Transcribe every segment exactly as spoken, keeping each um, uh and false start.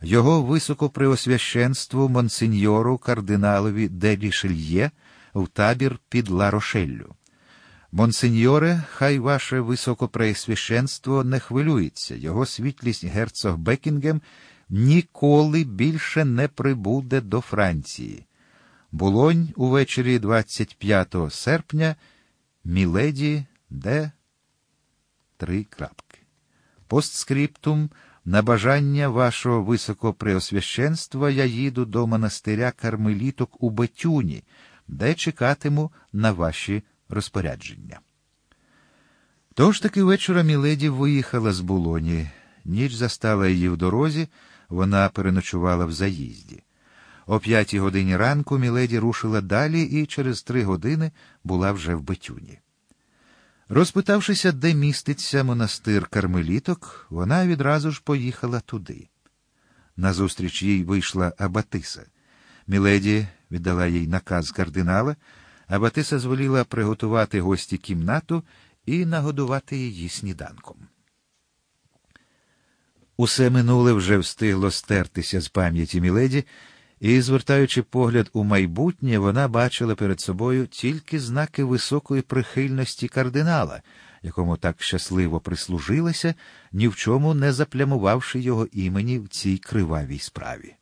його високопреосвященству монсеньору кардиналові де Рішельє в табір під Ла-Рошеллю. Монсеньоре, хай ваше високопреосвященство не хвилюється, його світлість герцог Бекінгем ніколи більше не прибуде до Франції. Булонь увечері двадцять п'ятого серпня, міледі де три крапки. Постскриптум. На бажання вашого високопреосвященства я їду до монастиря кармеліток у Бетюні, де чекатиму на ваші розпорядження. Того ж таки вечора міледі виїхала з Булоні. Ніч застала її в дорозі, вона переночувала в заїзді. О п'ятій годині ранку міледі рушила далі і через три години була вже в Бетюні. Розпитавшися, де міститься монастир кармеліток, вона відразу ж поїхала туди. Назустріч їй вийшла абатиса. Міледі віддала їй наказ кардинала, абатиса звеліла приготувати гості кімнату і нагодувати її сніданком. Усе минуле вже встигло стертися з пам'яті міледі, і, звертаючи погляд у майбутнє, вона бачила перед собою тільки знаки високої прихильності кардинала, якому так щасливо прислужилася, ні в чому не заплямувавши його імені в цій кривавій справі.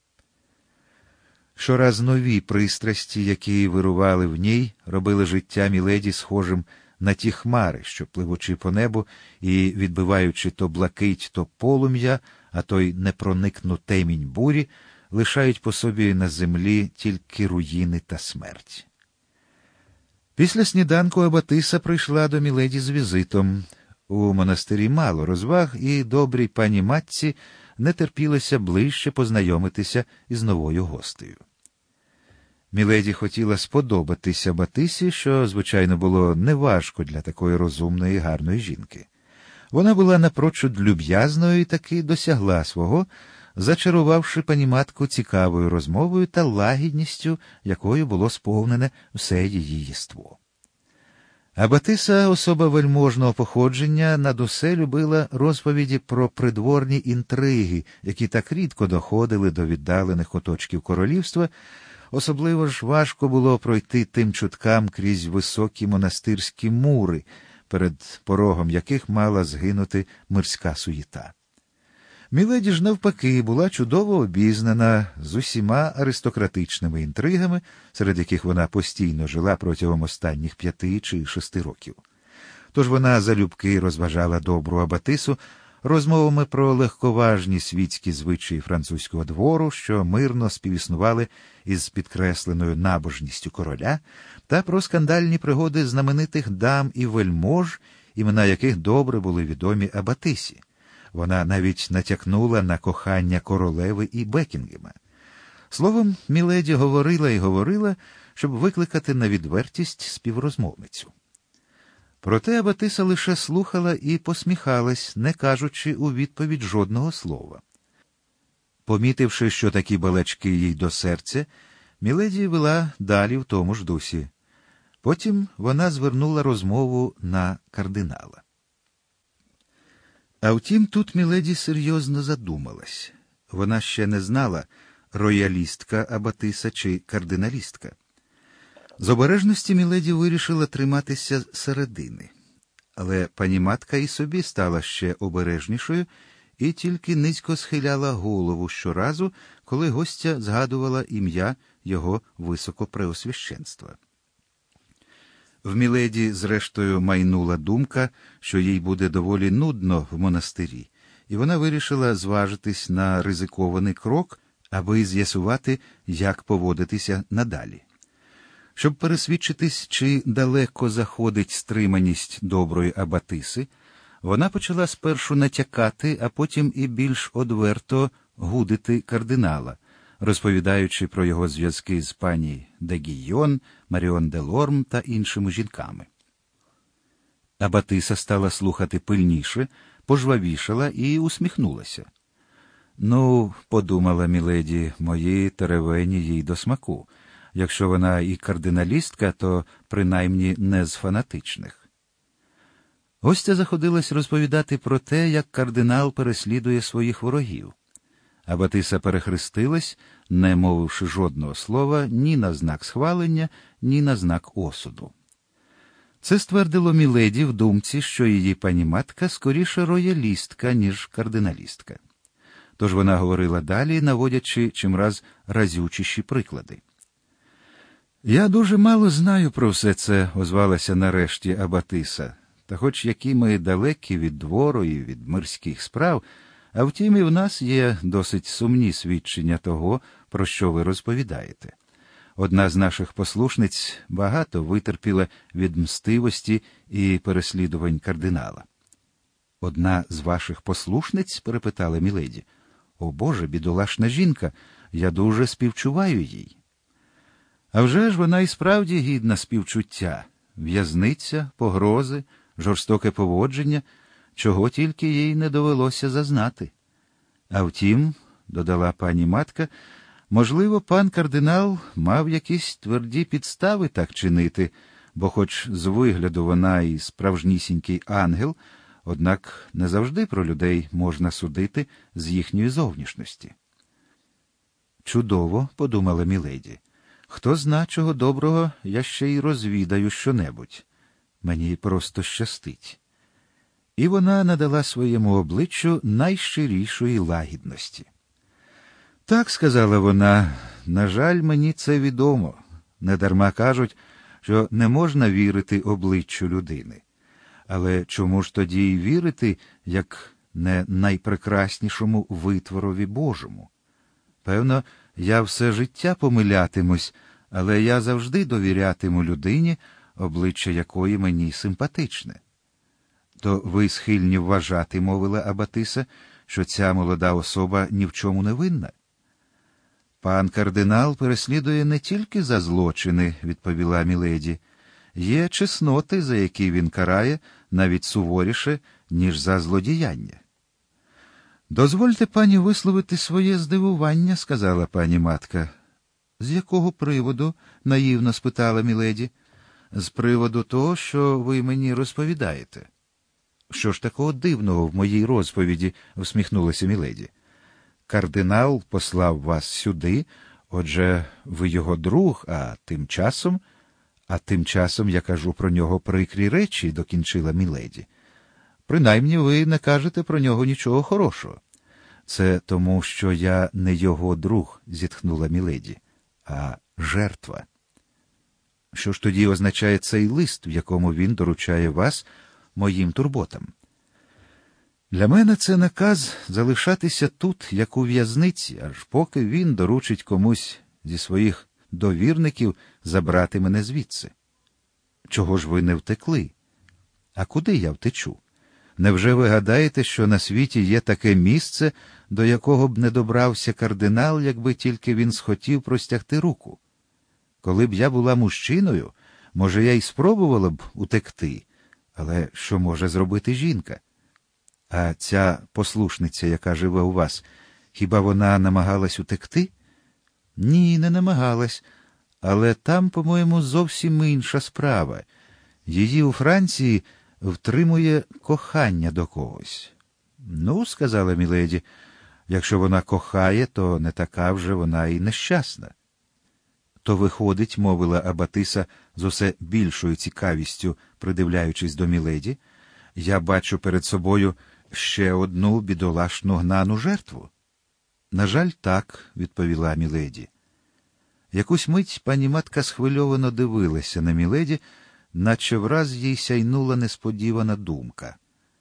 Щораз нові пристрасті, які вирували в ній, робили життя міледі схожим на ті хмари, що, пливучи по небу і відбиваючи то блакить, то полум'я, а то й непроникну темінь бурі, лишають по собі на землі тільки руїни та смерть. Після сніданку абатиса прийшла до міледі з візитом. У монастирі мало розваг, і добрій пані матці не терпілося ближче познайомитися із новою гостею. Міледі хотіла сподобатися абатисі, що, звичайно, було неважко для такої розумної, гарної жінки. Вона була напрочуд люб'язною і таки досягла свого, зачарувавши паніматку цікавою розмовою та лагідністю, якою було сповнене все її єство. Абатиса, особа вельможного походження, над усе любила розповіді про придворні інтриги, які так рідко доходили до віддалених куточків королівства. Особливо ж важко було пройти тим чуткам крізь високі монастирські мури, перед порогом яких мала згинути мирська суєта. Міледі ж, навпаки, була чудово обізнана з усіма аристократичними інтригами, серед яких вона постійно жила протягом останніх п'яти чи шести років. Тож вона залюбки розважала добру абатису розмовами про легковажні світські звичаї французького двору, що мирно співіснували із підкресленою набожністю короля, та про скандальні пригоди знаменитих дам і вельмож, імена яких добре були відомі абатисі. Вона навіть натякнула на кохання королеви і Бекінгема. Словом, міледі говорила і говорила, щоб викликати на відвертість співрозмовницю. Проте абатиса лише слухала і посміхалась, не кажучи у відповідь жодного слова. Помітивши, що такі балачки їй до серця, міледі вела далі в тому ж дусі. Потім вона звернула розмову на кардинала. А втім, тут міледі серйозно задумалась. Вона ще не знала, роялістка абатиса чи кардиналістка. З обережності міледі вирішила триматися середини. Але паніматка і собі стала ще обережнішою і тільки низько схиляла голову щоразу, коли гостя згадувала ім'я його високопреосвященства. В міледі, зрештою, майнула думка, що їй буде доволі нудно в монастирі, і вона вирішила зважитись на ризикований крок, аби з'ясувати, як поводитися надалі. Щоб пересвідчитись, чи далеко заходить стриманість доброї абатиси, вона почала спершу натякати, а потім і більш одверто гудити кардинала, розповідаючи про його зв'язки з пані де Гійон, Маріон де Лорм та іншими жінками. Абатиса стала слухати пильніше, пожвавішала і усміхнулася. «Ну, — подумала міледі, — мої теревені їй до смаку. Якщо вона і кардиналістка, то принаймні не з фанатичних». Гостя заходилась розповідати про те, як кардинал переслідує своїх ворогів. Абатиса перехрестилась, не мовивши жодного слова ні на знак схвалення, ні на знак осуду. Це ствердило міледі в думці, що її пані матка скоріше роялістка, ніж кардиналістка. Тож вона говорила далі, наводячи чимраз разючіші приклади. «Я дуже мало знаю про все це», – озвалася нарешті Абатиса. «Та хоч які ми далекі від двору і від мирських справ, а втім і в нас є досить сумні свідчення того, про що ви розповідаєте. Одна з наших послушниць багато витерпіла від мстивості і переслідувань кардинала». «Одна з ваших послушниць?» – перепитала міледі. «О Боже, бідолашна жінка, я дуже співчуваю їй». «А вже ж вона і справді гідна співчуття. В'язниця, погрози, жорстоке поводження, чого тільки їй не довелося зазнати. А втім, – додала пані матка, – можливо, пан кардинал мав якісь тверді підстави так чинити, бо хоч з вигляду вона і справжнісінький ангел, однак не завжди про людей можна судити з їхньої зовнішності». «Чудово», – подумала міледі. «Хто зна, чого доброго, я ще й розвідаю щонебудь. Мені просто щастить». І вона надала своєму обличчю найщирішої лагідності. «Так», – сказала вона, – «на жаль, мені це відомо. Недарма кажуть, що не можна вірити обличчю людини. Але чому ж тоді й вірити, як не найпрекраснішому витворові Божому? Певно, я все життя помилятимусь, але я завжди довірятиму людині, обличчя якої мені симпатичне». «То ви схильні вважати, – мовила Абатиса, – що ця молода особа ні в чому не винна?» «Пан кардинал переслідує не тільки за злочини, – відповіла міледі. Є чесноти, за які він карає навіть суворіше, ніж за злодіяння». «Дозвольте, пані, висловити своє здивування», – сказала пані матка. «З якого приводу?» – наївно спитала міледі. «З приводу того, що ви мені розповідаєте». «Що ж такого дивного в моїй розповіді?» – всміхнулася міледі. «Кардинал послав вас сюди, отже, ви його друг, а тим часом...» «А тим часом я кажу про нього прикрі речі», – докінчила міледі. «Принаймні ви не кажете про нього нічого хорошого». «Це тому, що я не його друг», – зітхнула міледі, – «а жертва». «Що ж тоді означає цей лист, в якому він доручає вас моїм турботам?» «Для мене це наказ залишатися тут, як у в'язниці, аж поки він доручить комусь зі своїх довірників забрати мене звідси». «Чого ж ви не втекли?» «А куди я втечу? Невже ви гадаєте, що на світі є таке місце, до якого б не добрався кардинал, якби тільки він схотів простягти руку? Коли б я була мужчиною, може, я й спробувала б утекти, але що може зробити жінка? А ця послушниця, яка живе у вас, хіба вона намагалась утекти?» «Ні, не намагалась. Але там, по-моєму, зовсім інша справа. Її у Франції втримує кохання до когось». «Ну, – сказала міледі, – якщо вона кохає, то не така вже вона і нещасна». «То виходить, – мовила Абатиса з усе більшою цікавістю, придивляючись до міледі, – я бачу перед собою ще одну бідолашну гнану жертву». «На жаль, так», – відповіла міледі. Якусь мить пані матка схвильовано дивилася на міледі, наче враз їй сяйнула несподівана думка.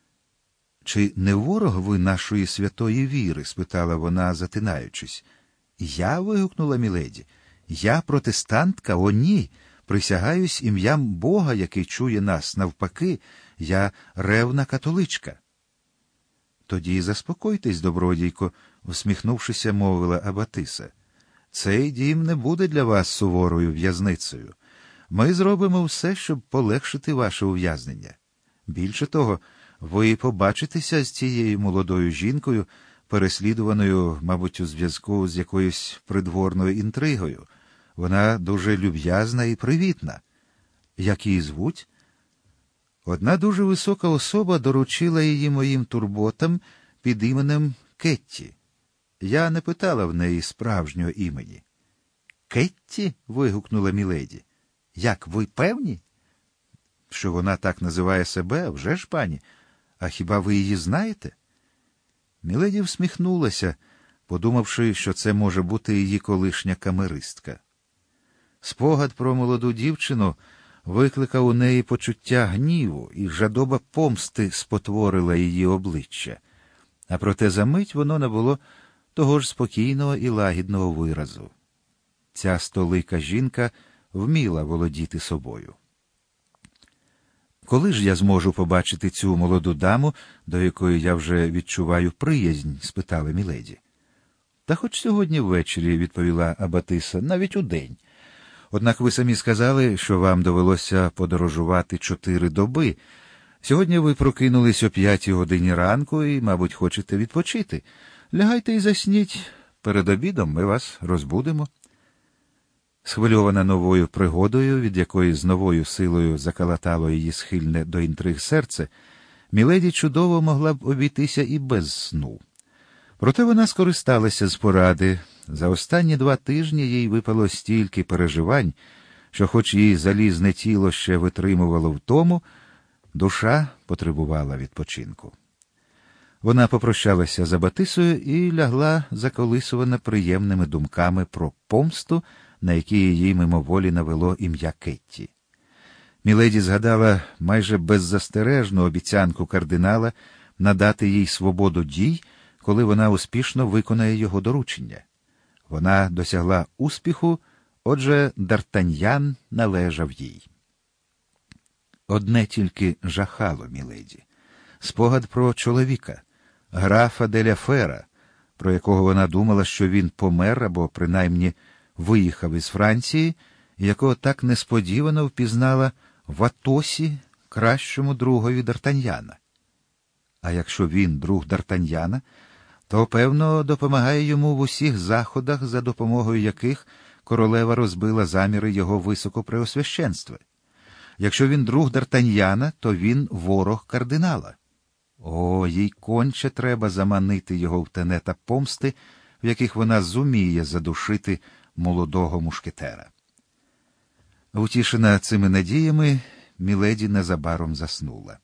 «Чи не ворог ви нашої святої віри?» – спитала вона, затинаючись. «Я?» – вигукнула міледі. «Я протестантка? О, ні! Присягаюсь ім'ям Бога, який чує нас. Навпаки, я ревна католичка». «Тоді заспокойтесь, добродійко», – усміхнувшися, мовила Абатиса. «Цей дім не буде для вас суворою в'язницею. Ми зробимо все, щоб полегшити ваше ув'язнення. Більше того, ви побачитеся з цією молодою жінкою, переслідуваною, мабуть, у зв'язку з якоюсь придворною інтригою. Вона дуже люб'язна і привітна. Як її звуть?» «Одна дуже висока особа доручила її моїм турботам під іменем Кетті». Я не питала в неї справжнього імені. «Кетті?» – вигукнула міледі. «Як, ви певні?» «Що вона так називає себе? Вже ж, пані. А хіба ви її знаєте?» Міледі всміхнулася, подумавши, що це може бути її колишня камеристка. Спогад про молоду дівчину викликав у неї почуття гніву, і жадоба помсти спотворила її обличчя. А проте за мить воно набуло того ж спокійного і лагідного виразу. Ця столика жінка вміла володіти собою. «Коли ж я зможу побачити цю молоду даму, до якої я вже відчуваю приязнь?» – спитала міледі. «Та хоч сьогодні ввечері», – відповіла Аббатиса, – «навіть удень. Однак ви самі сказали, що вам довелося подорожувати чотири доби. Сьогодні ви прокинулись о п'ятій годині ранку і, мабуть, хочете відпочити. Лягайте і засніть. Перед обідом ми вас розбудимо». Схвильована новою пригодою, від якої з новою силою закалатало її схильне до інтриг серце, міледі чудово могла б обійтися і без сну. Проте вона скористалася з поради. За останні два тижні їй випало стільки переживань, що хоч її залізне тіло ще витримувало втому, душа потребувала відпочинку. Вона попрощалася з Аббатисою і лягла заколисувана приємними думками про помсту, на які її мимоволі навело ім'я Кетті. Міледі згадала майже беззастережну обіцянку кардинала надати їй свободу дій, коли вона успішно виконає його доручення. Вона досягла успіху, отже, Д'Артаньян належав їй. Одне тільки жахало міледі. Спогад про чоловіка, графа де ля Фера, про якого вона думала, що він помер або, принаймні, виїхав із Франції, якого так несподівано впізнала в Атосі, кращому другові Д'Артаньяна. А якщо він друг Д'Артаньяна, то, певно, допомагає йому в усіх заходах, за допомогою яких королева розбила заміри його високопреосвященства. Якщо він друг Д'Артаньяна, то він ворог кардинала. О, їй конче треба заманити його в тенета помсти, в яких вона зуміє задушити молодого мушкетера. Утішена цими надіями, міледі незабаром заснула.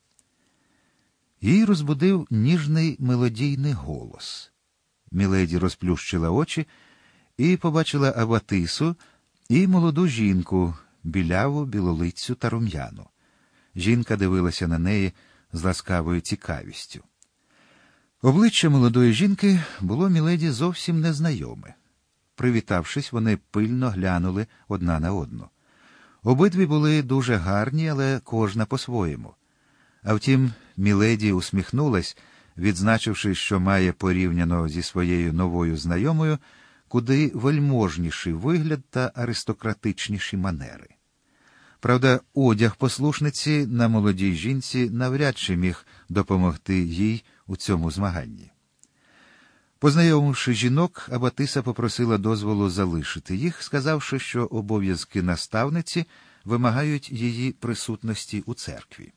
Її розбудив ніжний мелодійний голос. Міледі розплющила очі і побачила Аббатису і молоду жінку, біляву, білолицю та рум'яну. Жінка дивилася на неї з ласкавою цікавістю. Обличчя молодої жінки було міледі зовсім незнайоме. Привітавшись, вони пильно глянули одна на одну. Обидві були дуже гарні, але кожна по-своєму. А втім, міледі усміхнулась, відзначивши, що має порівняно зі своєю новою знайомою куди вельможніший вигляд та аристократичніші манери. Правда, одяг послушниці на молодій жінці навряд чи міг допомогти їй у цьому змаганні. Познайомивши жінок, Аббатиса попросила дозволу залишити їх, сказавши, що обов'язки наставниці вимагають її присутності у церкві.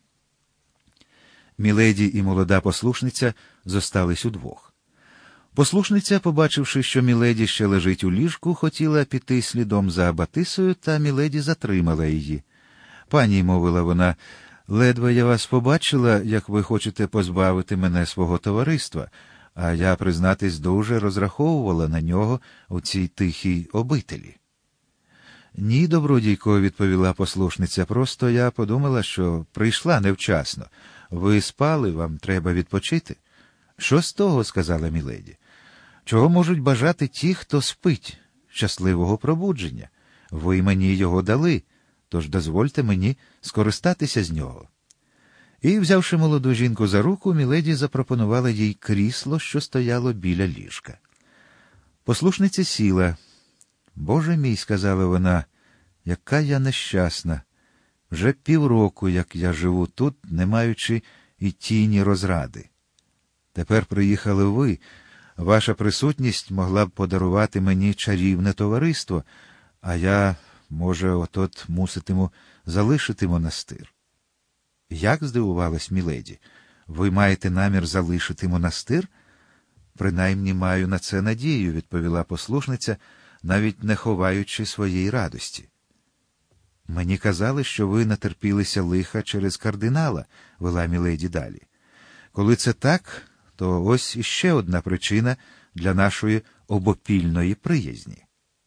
Міледі і молода послушниця зостались удвох. Послушниця, побачивши, що міледі ще лежить у ліжку, хотіла піти слідом за Аббатисою, та міледі затримала її. «Пані», — мовила вона, — «ледве я вас побачила, як ви хочете позбавити мене свого товариства, а я, признатись, дуже розраховувала на нього у цій тихій обителі». «Ні, добродійко», — відповіла послушниця, — «просто я подумала, що прийшла невчасно. Ви спали, вам треба відпочити». «Що з того?» — сказала міледі. «Чого можуть бажати ті, хто спить? Щасливого пробудження. Ви мені його дали, тож дозвольте мені скористатися з нього». І, взявши молоду жінку за руку, міледі запропонувала їй крісло, що стояло біля ліжка. Послушниця сіла. «Боже мій», — сказала вона, — «яка я нещасна. Вже півроку, як я живу тут, не маючи і тіні розради. Тепер приїхали ви. Ваша присутність могла б подарувати мені чарівне товариство, а я, може, от-от муситиму залишити монастир». «Як?» — здивувалась міледі. «Ви маєте намір залишити монастир?» Принаймні маю на це надію, відповіла послушниця, навіть не ховаючи своєї радості. Мені казали, що ви натерпілися лиха через кардинала, вела міледі далі. Коли це так, то ось іще одна причина для нашої обопільної приязні.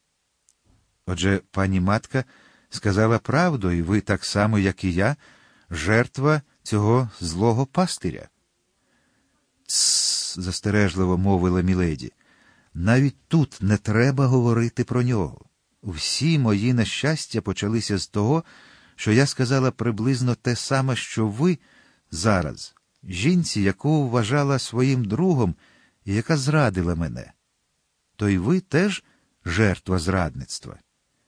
Отже, пані матка сказала правду, і ви так само, як і я, жертва цього злого пастиря. «Тсс», – застережливо мовила міледі, – навіть тут не треба говорити про нього. Всі мої нещастя почалися з того, що я сказала приблизно те саме, що ви зараз, жінці, яку вважала своїм другом і яка зрадила мене. То й ви теж жертва зрадництва?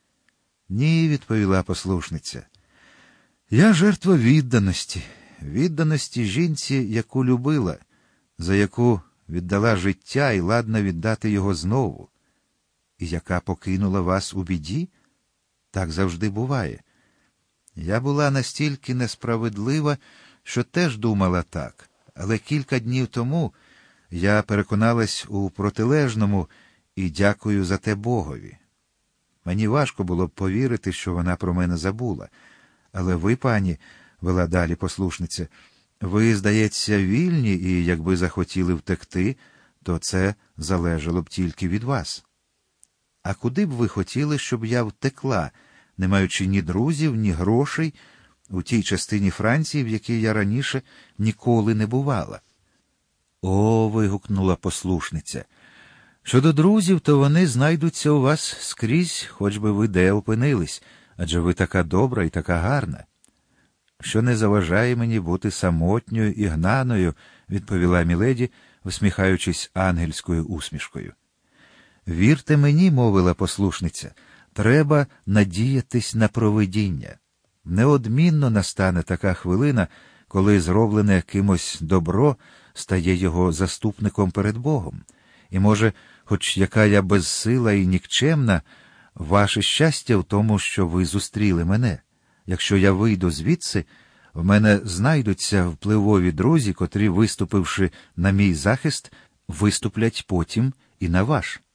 Ні, відповіла послушниця. Я жертва відданості, відданості жінці, яку любила, за яку віддала життя і ладна віддати його знову. І яка покинула вас у біді? Так завжди буває. Я була настільки несправедлива, що теж думала так, але кілька днів тому я переконалась у протилежному і дякую за те Богові. Мені важко було б повірити, що вона про мене забула. Але ви, пані, вела далі послушниця, ви, здається, вільні і якби захотіли втекти, то це залежало б тільки від вас. А куди б ви хотіли, щоб я втекла, не маючи ні друзів, ні грошей, у тій частині Франції, в якій я раніше ніколи не бувала? О, вигукнула послушниця. Щодо друзів, то вони знайдуться у вас скрізь, хоч би ви де опинились, адже ви така добра і така гарна. Що не заважає мені бути самотньою і гнаною, відповіла міледі, усміхаючись ангельською усмішкою. Вірте мені, мовила послушниця, треба надіятись на провидіння. Неодмінно настане така хвилина, коли зроблене кимось добро стає його заступником перед Богом. І, може, хоч яка я безсила і нікчемна, ваше щастя в тому, що ви зустріли мене. Якщо я вийду звідси, в мене знайдуться впливові друзі, котрі, виступивши на мій захист, виступлять потім і на ваш.